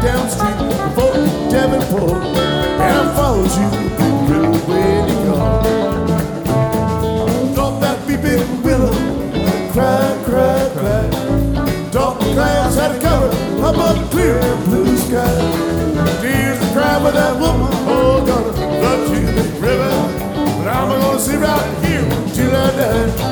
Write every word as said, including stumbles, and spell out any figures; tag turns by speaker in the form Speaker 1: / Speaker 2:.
Speaker 1: down the street before Davenport, and I followed you where you go. Drop that weeping willow, cry, cry, cry. Dark clouds had a cover up a clear blue sky. Tears to cry for that woman, oh, gonna flood you the river, but I'm gonna sit right here till I die.